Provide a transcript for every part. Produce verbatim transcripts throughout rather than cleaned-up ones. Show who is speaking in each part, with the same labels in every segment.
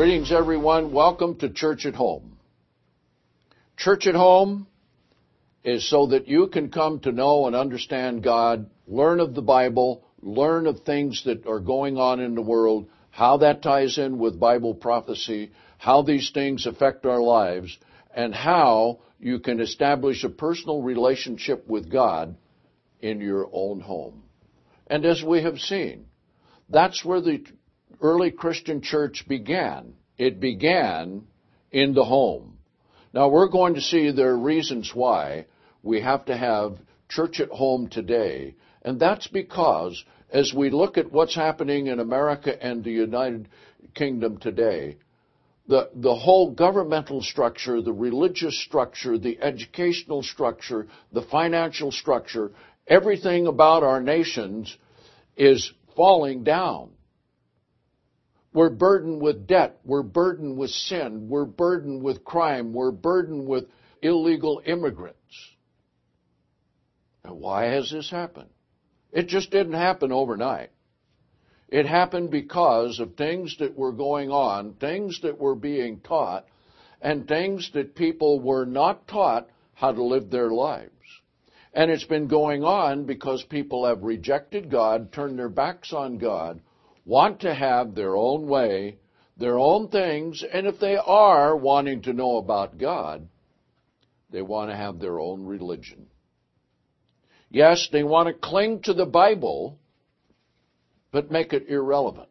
Speaker 1: Greetings, everyone. Welcome to Church at Home. Church at Home is so that you can come to know and understand God, learn of the Bible, learn of things that are going on in the world, how that ties in with Bible prophecy, how these things affect our lives, and how you can establish a personal relationship with God in your own home. And as we have seen, that's where the early Christian church began. It began in the home. Now, we're going to see there are reasons why we have to have church at home today, and that's because as we look at what's happening in America and the United Kingdom today, the, the whole governmental structure, the religious structure, the educational structure, the financial structure, everything about our nations is falling down. We're burdened with debt. We're burdened with sin. We're burdened with crime. We're burdened with illegal immigrants. Now, why has this happened? It just didn't happen overnight. It happened because of things that were going on, things that were being taught, and things that people were not taught how to live their lives. And it's been going on because people have rejected God, turned their backs on God, want to have their own way, their own things, and if they are wanting to know about God, they want to have their own religion. Yes, they want to cling to the Bible, but make it irrelevant.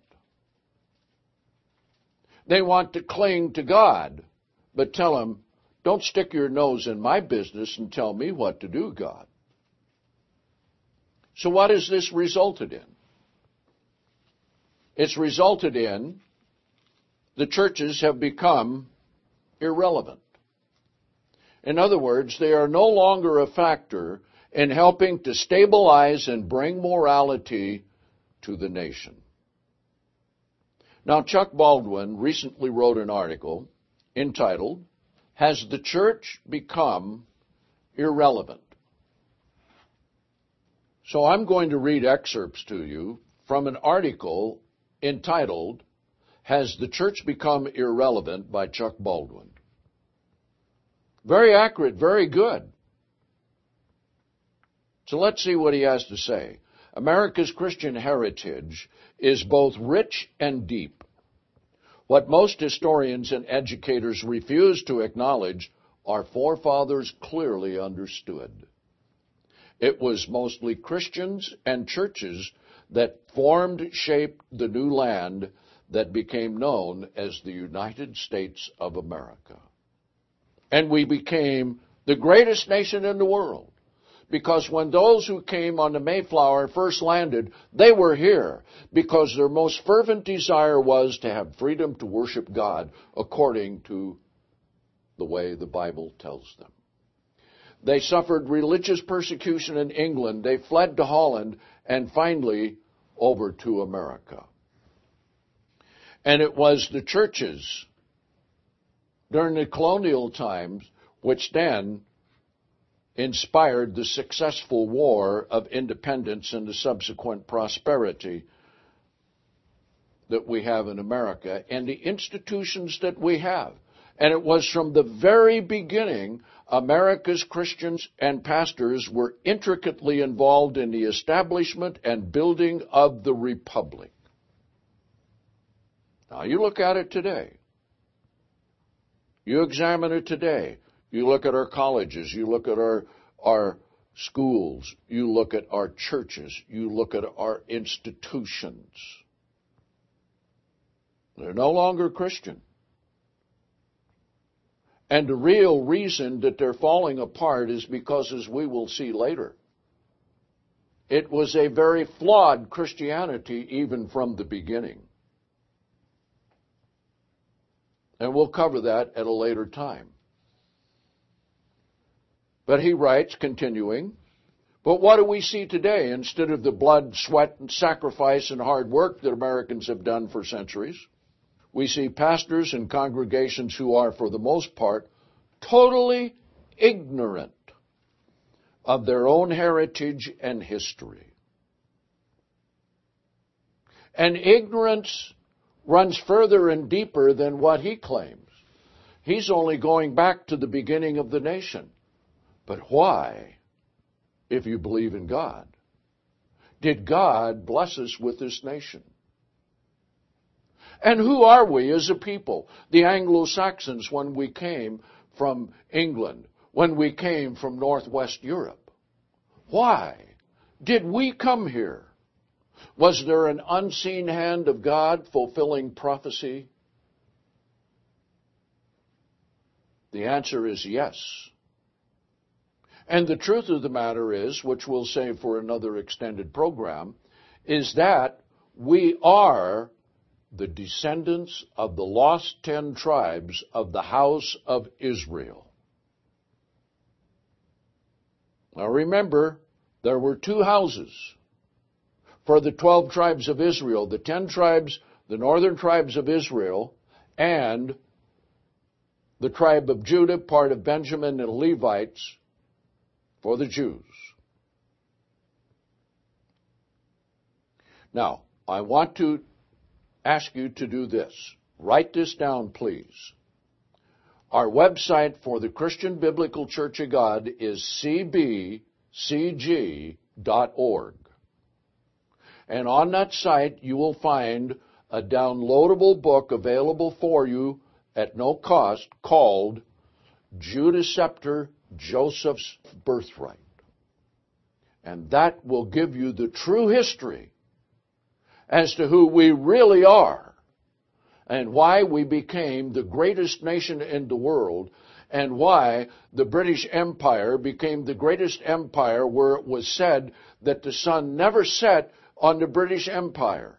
Speaker 1: They want to cling to God, but tell Him, don't stick your nose in my business and tell me what to do, God. So what has this resulted in? It's resulted in the churches have become irrelevant. In other words, they are no longer a factor in helping to stabilize and bring morality to the nation. Now, Chuck Baldwin recently wrote an article entitled, "Has the Church Become Irrelevant?" So I'm going to read excerpts to you from an article entitled, "Has the Church Become Irrelevant?" by Chuck Baldwin. Very accurate, very good. So let's see what he has to say. America's Christian heritage is both rich and deep. What most historians and educators refuse to acknowledge, our forefathers clearly understood. It was mostly Christians and churches that formed, shaped the new land that became known as the United States of America. And we became the greatest nation in the world, because when those who came on the Mayflower first landed, they were here because their most fervent desire was to have freedom to worship God according to the way the Bible tells them. They suffered religious persecution in England. They fled to Holland and finally over to America. And it was the churches during the colonial times which then inspired the successful war of independence and the subsequent prosperity that we have in America and the institutions that we have. And it was from the very beginning, America's Christians and pastors were intricately involved in the establishment and building of the republic. Now, you look at it today. You examine it today. You look at our colleges. You look at our, our schools. You look at our churches. You look at our institutions. They're no longer Christian. And the real reason that they're falling apart is because, as we will see later, it was a very flawed Christianity even from the beginning. And we'll cover that at a later time. But he writes, continuing, but what do we see today instead of the blood, sweat, and sacrifice and hard work that Americans have done for centuries? We see pastors and congregations who are, for the most part, totally ignorant of their own heritage and history. And ignorance runs further and deeper than what he claims. He's only going back to the beginning of the nation. But why, if you believe in God, did God bless us with this nation? And who are we as a people? The Anglo-Saxons, when we came from England, when we came from Northwest Europe. Why did we come here? Was there an unseen hand of God fulfilling prophecy? The answer is yes. And the truth of the matter is, which we'll save for another extended program, is that we are the descendants of the lost ten tribes of the house of Israel. Now remember, there were two houses for the twelve tribes of Israel, the ten tribes, the northern tribes of Israel, and the tribe of Judah, part of Benjamin and Levites, for the Jews. Now, I want to ask you to do this. Write this down, please. Our website for the Christian Biblical Church of God is c b c g dot org. And on that site, you will find a downloadable book available for you at no cost called Judas Scepter, Joseph's Birthright. And that will give you the true history as to who we really are and why we became the greatest nation in the world and why the British Empire became the greatest empire, where it was said that the sun never set on the British Empire.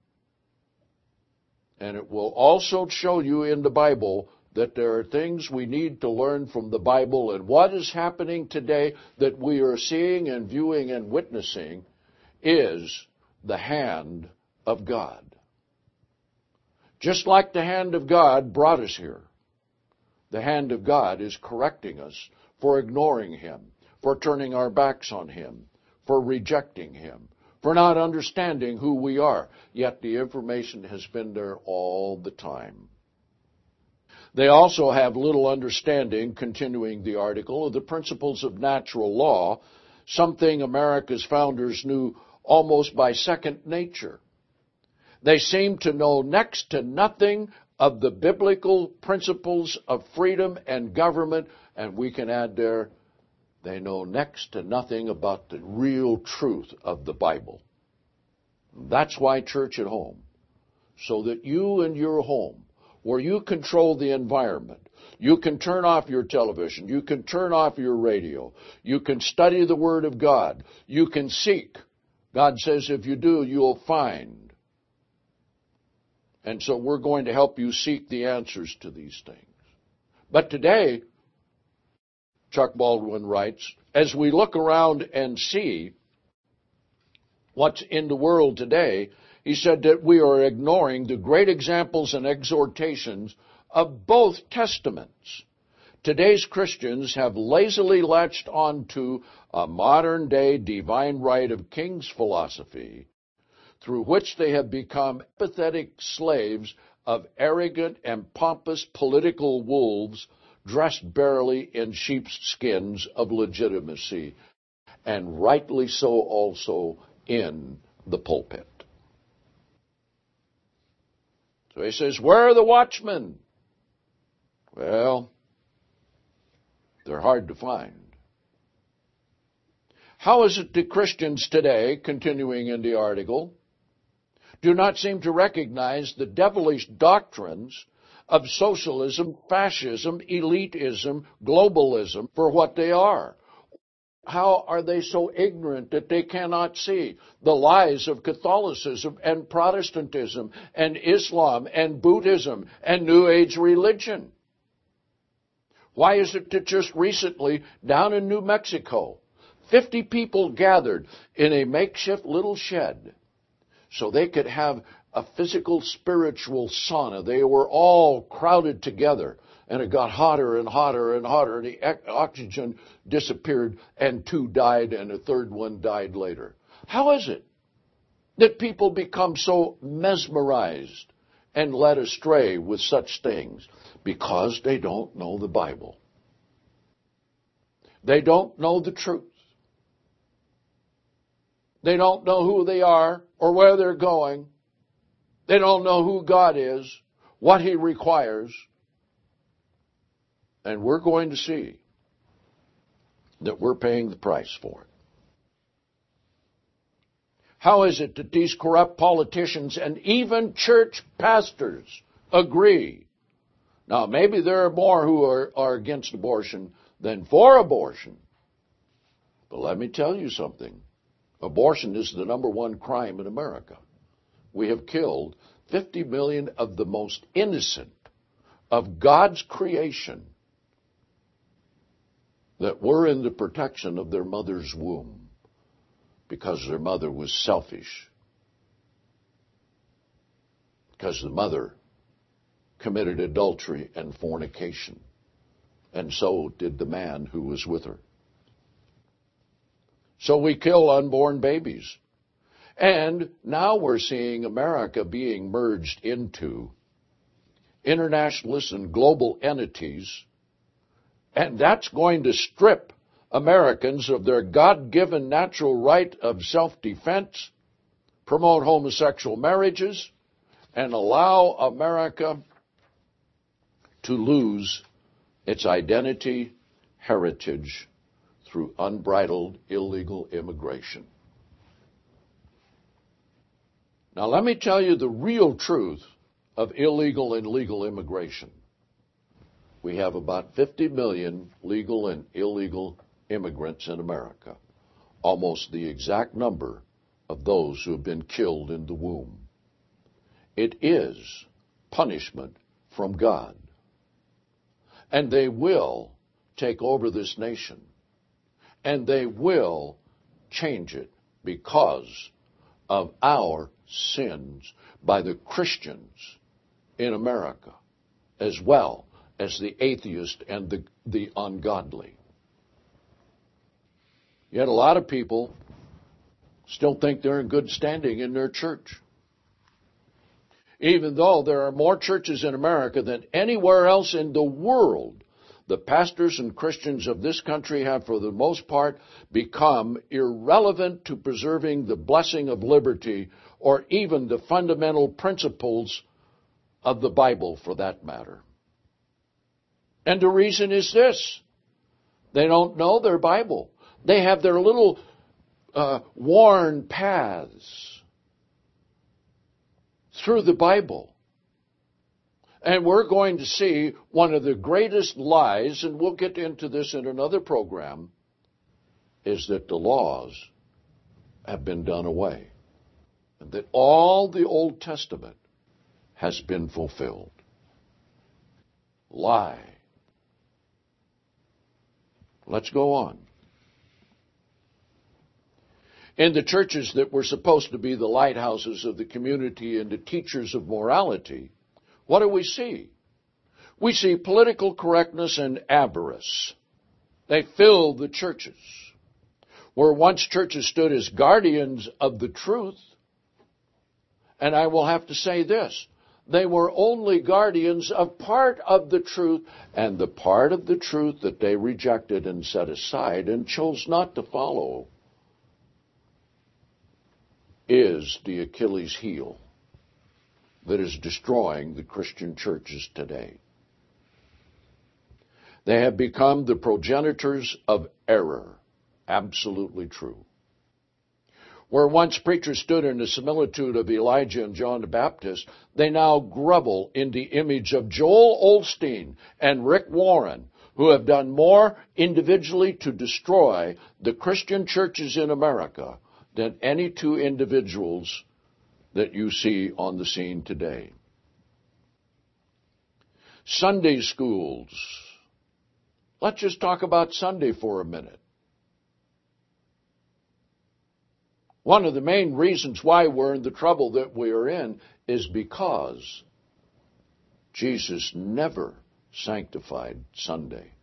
Speaker 1: And it will also show you in the Bible that there are things we need to learn from the Bible, and what is happening today that we are seeing and viewing and witnessing is the hand of God. Just like the hand of God brought us here, the hand of God is correcting us for ignoring Him, for turning our backs on Him, for rejecting Him, for not understanding who we are. Yet the information has been there all the time. They also have little understanding, continuing the article, of the principles of natural law, something America's founders knew almost by second nature. They seem to know next to nothing of the biblical principles of freedom and government, and we can add there, they know next to nothing about the real truth of the Bible. That's why Church at Home, so that you and your home, where you control the environment, you can turn off your television, you can turn off your radio, you can study the Word of God, you can seek. God says if you do, you'll find. And so we're going to help you seek the answers to these things. But today, Chuck Baldwin writes, as we look around and see what's in the world today, he said that we are ignoring the great examples and exhortations of both testaments. Today's Christians have lazily latched onto a modern-day divine right of king's philosophy, through which they have become pathetic slaves of arrogant and pompous political wolves dressed barely in sheep's skins of legitimacy, and rightly so also in the pulpit. So he says, where are the watchmen? Well, they're hard to find. How is it that Christians today, continuing in the article, do not seem to recognize the devilish doctrines of socialism, fascism, elitism, globalism for what they are? How are they so ignorant that they cannot see the lies of Catholicism and Protestantism and Islam and Buddhism and New Age religion? Why is it that just recently, down in New Mexico, fifty people gathered in a makeshift little shed so they could have a physical, spiritual sauna? They were all crowded together, and it got hotter and hotter and hotter, and the oxygen disappeared, and two died, and a third one died later. How is it that people become so mesmerized and led astray with such things? Because they don't know the Bible. They don't know the truth. They don't know who they are or where they're going. They don't know who God is, what He requires. And we're going to see that we're paying the price for it. How is it that these corrupt politicians and even church pastors agree? Now, maybe there are more who are, are against abortion than for abortion. But let me tell you something. Abortion is the number one crime in America. We have killed fifty million of the most innocent of God's creation that were in the protection of their mother's womb because their mother was selfish, because the mother committed adultery and fornication, and so did the man who was with her. So we kill unborn babies. And now we're seeing America being merged into internationalists and global entities, and that's going to strip Americans of their God-given natural right of self-defense, promote homosexual marriages, and allow America to lose its identity, heritage, through unbridled illegal immigration. Now let me tell you the real truth of illegal and legal immigration. We have about fifty million legal and illegal immigrants in America, almost the exact number of those who have been killed in the womb. It is punishment from God. And they will take over this nation. And they will change it because of our sins by the Christians in America, as well as the atheist and the, the ungodly. Yet a lot of people still think they're in good standing in their church, even though there are more churches in America than anywhere else in the world. The pastors and Christians of this country have, for the most part, become irrelevant to preserving the blessing of liberty or even the fundamental principles of the Bible, for that matter. And the reason is this. They don't know their Bible. They have their little uh, worn paths through the Bible. And we're going to see one of the greatest lies, and we'll get into this in another program, is that the laws have been done away, and that all the Old Testament has been fulfilled. Lie. Let's go on. In the churches that were supposed to be the lighthouses of the community and the teachers of morality, what do we see? We see political correctness and avarice. They fill the churches. Where once churches stood as guardians of the truth, and I will have to say this, they were only guardians of part of the truth, and the part of the truth that they rejected and set aside and chose not to follow is the Achilles heel that is destroying the Christian churches today. They have become the progenitors of error. Absolutely true. Where once preachers stood in the similitude of Elijah and John the Baptist, they now grovel in the image of Joel Osteen and Rick Warren, who have done more individually to destroy the Christian churches in America than any two individuals that you see on the scene today. Sunday schools. Let's just talk about Sunday for a minute. One of the main reasons why we're in the trouble that we are in is because Jesus never sanctified Sunday.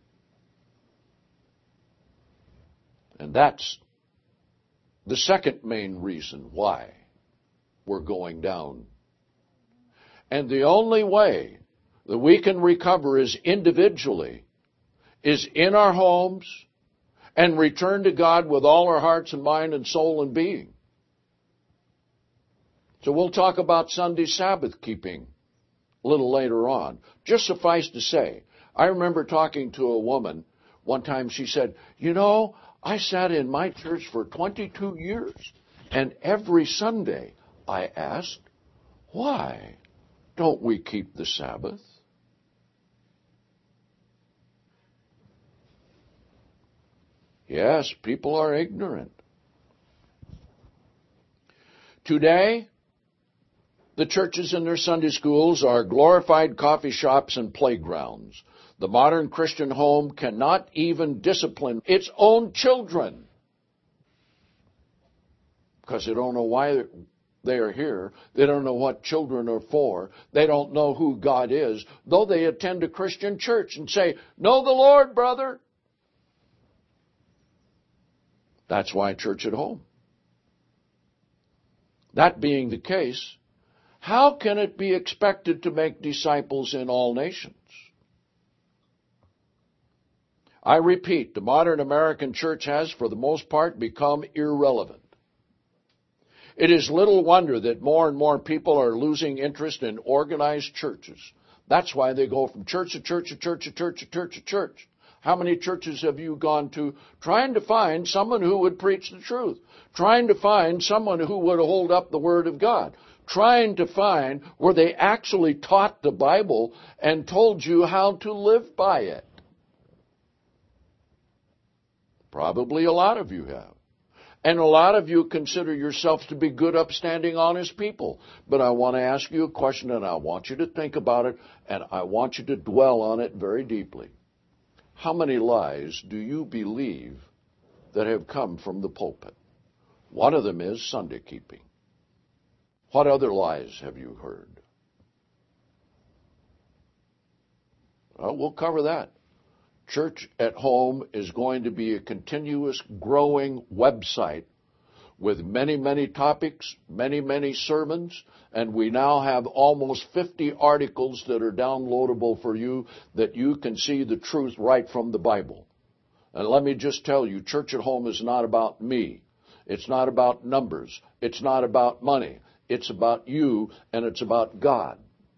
Speaker 1: And that's the second main reason why we're going down. And the only way that we can recover is individually, is in our homes, and return to God with all our hearts and mind and soul and being. So we'll talk about Sunday Sabbath keeping a little later on. Just suffice to say, I remember talking to a woman one time. She said, you know, I sat in my church for twenty-two years, and every Sunday I asked, why don't we keep the Sabbath? Yes, people are ignorant. Today, the churches and their Sunday schools are glorified coffee shops and playgrounds. The modern Christian home cannot even discipline its own children because they don't know why they are here. They don't know what children are for. They don't know who God is, though they attend a Christian church and say, know the Lord, brother. That's why church at home. That being the case, how can it be expected to make disciples in all nations? I repeat, the modern American church has, for the most part, become irrelevant. It is little wonder that more and more people are losing interest in organized churches. That's why they go from church to church to church to church to church to church. How many churches have you gone to trying to find someone who would preach the truth, trying to find someone who would hold up the Word of God, trying to find where they actually taught the Bible and told you how to live by it? Probably a lot of you have. And a lot of you consider yourself to be good, upstanding, honest people. But I want to ask you a question, and I want you to think about it, and I want you to dwell on it very deeply. How many lies do you believe that have come from the pulpit? One of them is Sunday keeping. What other lies have you heard? Well, we'll cover that. Church at Home is going to be a continuous growing website with many, many topics, many, many sermons, and we now have almost fifty articles that are downloadable for you that you can see the truth right from the Bible. And let me just tell you, Church at Home is not about me. It's not about numbers. It's not about money. It's about you, and it's about God.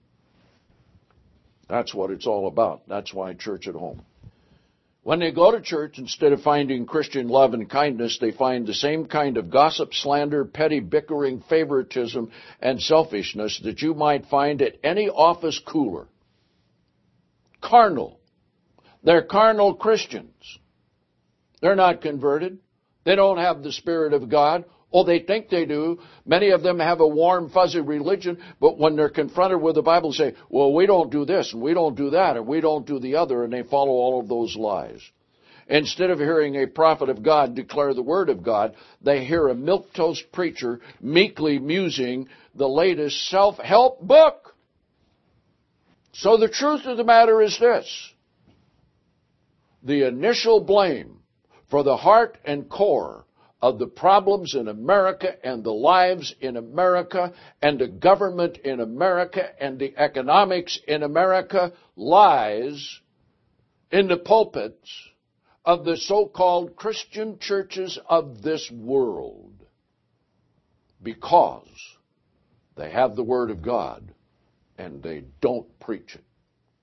Speaker 1: That's what it's all about. That's why Church at Home. When they go to church, instead of finding Christian love and kindness, they find the same kind of gossip, slander, petty bickering, favoritism, and selfishness that you might find at any office cooler. Carnal. They're carnal Christians. They're not converted. They don't have the Spirit of God. Oh, they think they do. Many of them have a warm, fuzzy religion, but when they're confronted with the Bible, they say, well, we don't do this, and we don't do that, and we don't do the other, and they follow all of those lies. Instead of hearing a prophet of God declare the Word of God, they hear a milquetoast preacher meekly musing the latest self-help book. So the truth of the matter is this. The initial blame for the heart and core of the problems in America and the lives in America and the government in America and the economics in America lies in the pulpits of the so-called Christian churches of this world, because they have the Word of God and they don't preach it.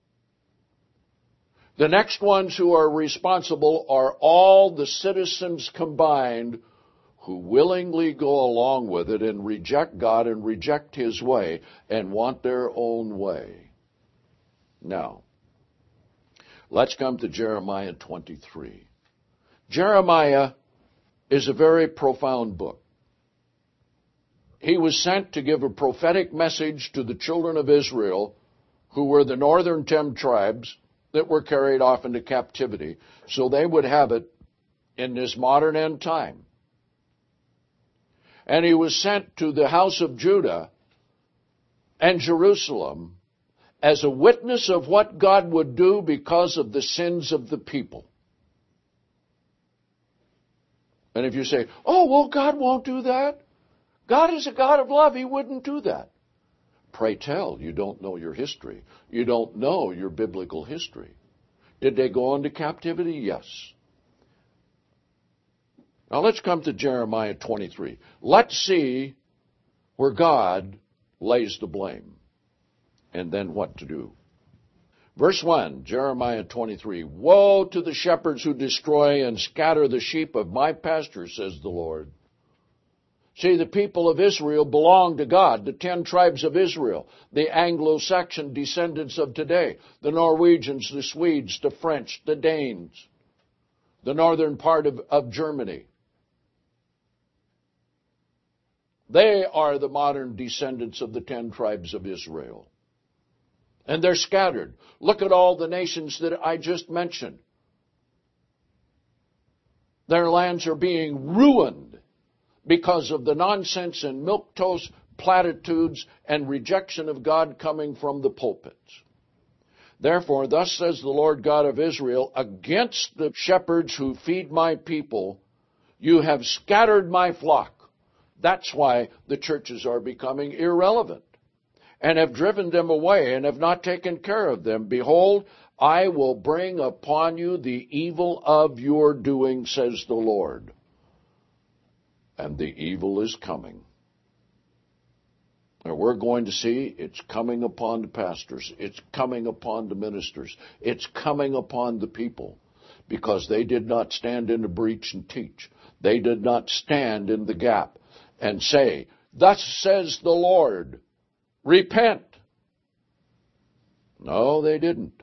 Speaker 1: The next ones who are responsible are all the citizens combined who willingly go along with it and reject God and reject His way and want their own way. Now, let's come to Jeremiah twenty-three. Jeremiah is a very profound book. He was sent to give a prophetic message to the children of Israel, who were the northern ten tribes that were carried off into captivity, so they would have it in this modern end time. And he was sent to the house of Judah and Jerusalem as a witness of what God would do because of the sins of the people. And if you say, oh, well, God won't do that. God is a God of love. He wouldn't do that. Pray tell, you don't know your history. You don't know your biblical history. Did they go into captivity? Yes. Now let's come to Jeremiah twenty-three. Let's see where God lays the blame and then what to do. Verse one, Jeremiah twenty-three. Woe to the shepherds who destroy and scatter the sheep of my pasture, says the Lord. See, the people of Israel belong to God, the ten tribes of Israel, the Anglo-Saxon descendants of today, the Norwegians, the Swedes, the French, the Danes, the northern part of, of Germany. They are the modern descendants of the ten tribes of Israel. And they're scattered. Look at all the nations that I just mentioned. Their lands are being ruined because of the nonsense and milquetoast platitudes and rejection of God coming from the pulpits. Therefore, thus says the Lord God of Israel, against the shepherds who feed my people, you have scattered my flock. That's why the churches are becoming irrelevant, and have driven them away, and have not taken care of them. Behold, I will bring upon you the evil of your doing, says the Lord. And the evil is coming. Now we're going to see it's coming upon the pastors. It's coming upon the ministers. It's coming upon the people, because they did not stand in the breach and teach. They did not stand in the gap and say, thus says the Lord, repent. No, they didn't.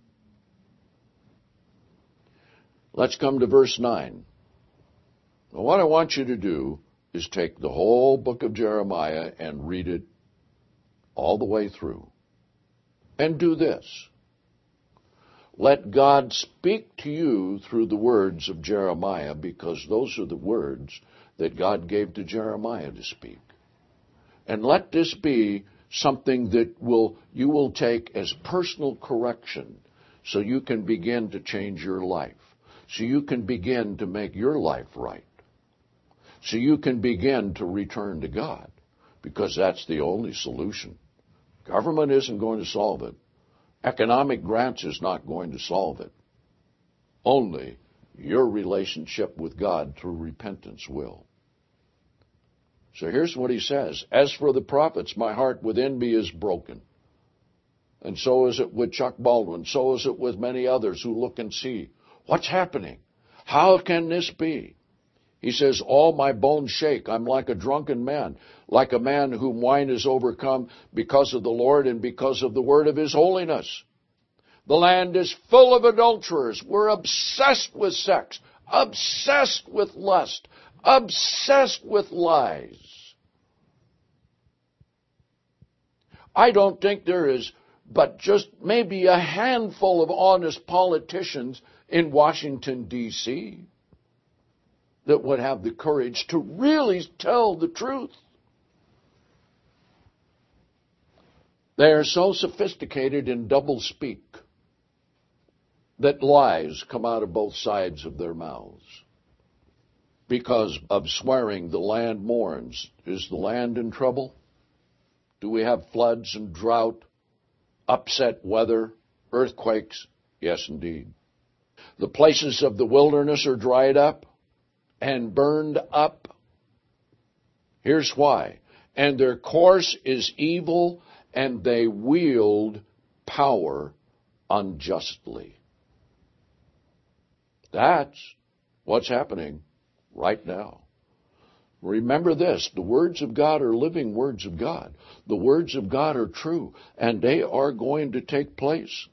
Speaker 1: Let's come to verse nine. Now, what I want you to do is take the whole book of Jeremiah and read it all the way through. And do this. Let God speak to you through the words of Jeremiah, because those are the words that God gave to Jeremiah to speak. And let this be something that will you will take as personal correction, so you can begin to change your life, so you can begin to make your life right, so you can begin to return to God, because that's the only solution. Government isn't going to solve it. Economic grants is not going to solve it. Only your relationship with God through repentance will. So here's what he says. As for the prophets, my heart within me is broken. And so is it with Chuck Baldwin. So is it with many others who look and see. What's happening? How can this be? He says, all my bones shake. I'm like a drunken man, like a man whom wine is overcome because of the Lord and because of the word of his holiness. The land is full of adulterers. We're obsessed with sex, obsessed with lust, obsessed with lies. I don't think there is but just maybe a handful of honest politicians in Washington, D C that would have the courage to really tell the truth. They are so sophisticated in doublespeak that lies come out of both sides of their mouths. Because of swearing, the land mourns. Is the land in trouble? Do we have floods and drought, upset weather, earthquakes? Yes, indeed. The places of the wilderness are dried up and burned up. Here's why. And their course is evil, and they wield power unjustly. That's what's happening right now. Remember this, the words of God are living words of God. The words of God are true, and they are going to take place.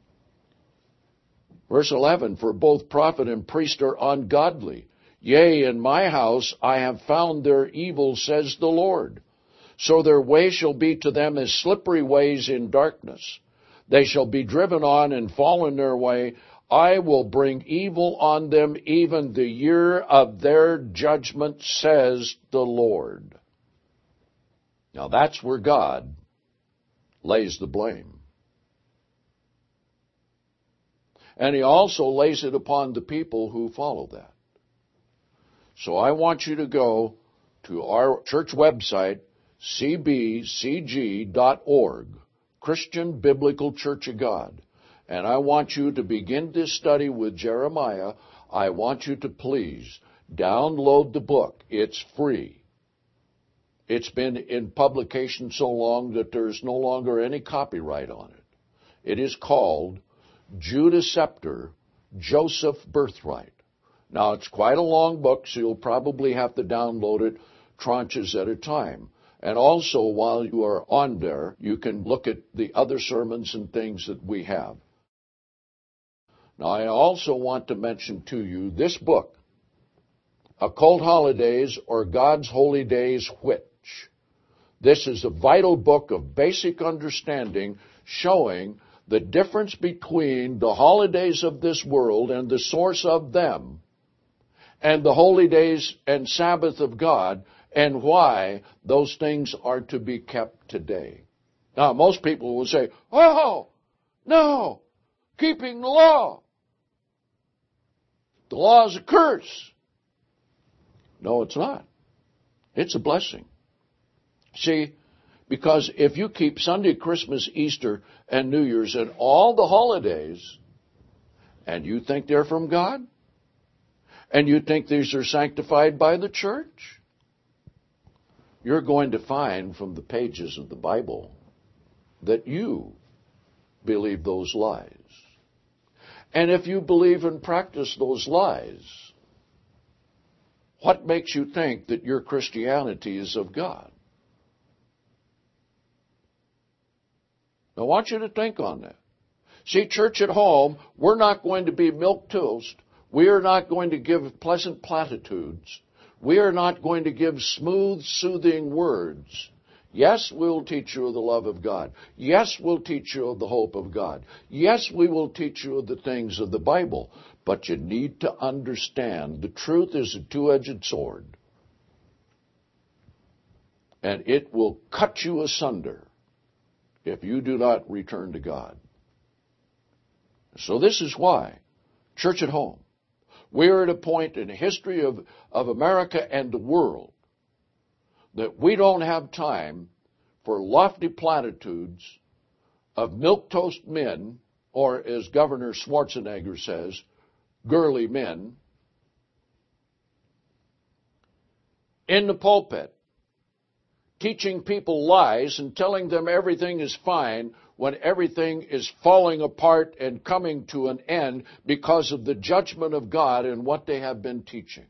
Speaker 1: Verse eleven, for both prophet and priest are ungodly. Yea, in my house I have found their evil, says the Lord. So their way shall be to them as slippery ways in darkness. They shall be driven on and fall in their way. I will bring evil on them, even the year of their judgment, says the Lord. Now that's where God lays the blame. And he also lays it upon the people who follow that. So I want you to go to our church website, c b c g dot org, Christian Biblical Church of God. And I want you to begin this study with Jeremiah. I want you to please download the book. It's free. It's been in publication so long that there's no longer any copyright on it. It is called Judah Scepter, Joseph Birthright. Now, it's quite a long book, so you'll probably have to download it tranches at a time. And also, while you are on there, you can look at the other sermons and things that we have. Now, I also want to mention to you this book, Occult Holidays or God's Holy Days Which. This is a vital book of basic understanding showing the difference between the holidays of this world and the source of them and the holy days and Sabbath of God and why those things are to be kept today. Now, most people will say, oh, no, keeping the law. The law is a curse. No, it's not. It's a blessing. See, because if you keep Sunday, Christmas, Easter, and New Year's and all the holidays, and you think they're from God, and you think these are sanctified by the church, you're going to find from the pages of the Bible that you believe those lies. And if you believe and practice those lies, what makes you think that your Christianity is of God? I want you to think on that. See, church at home, we're not going to be milquetoast. We are not going to give pleasant platitudes. We are not going to give smooth, soothing words. Yes, we'll teach you of the love of God. Yes, we'll teach you of the hope of God. Yes, we will teach you of the things of the Bible. But you need to understand the truth is a two-edged sword. And it will cut you asunder if you do not return to God. So this is why, church at home, we're at a point in the history of, of America and the world that we don't have time for lofty platitudes of milquetoast men, or as Governor Schwarzenegger says, girly men, in the pulpit, teaching people lies and telling them everything is fine when everything is falling apart and coming to an end because of the judgment of God and what they have been teaching.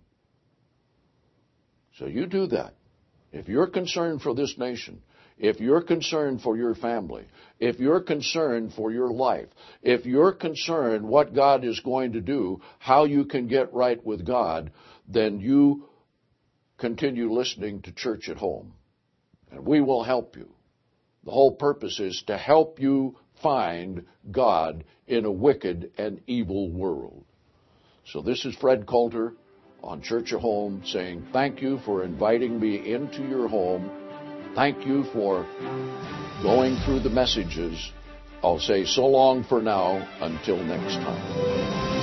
Speaker 1: So you do that. If you're concerned for this nation, if you're concerned for your family, if you're concerned for your life, if you're concerned what God is going to do, how you can get right with God, then you continue listening to Church at Home. And we will help you. The whole purpose is to help you find God in a wicked and evil world. So this is Fred Coulter on Church at Home saying thank you for inviting me into your home. Thank you for going through the messages. I'll say so long for now until next time.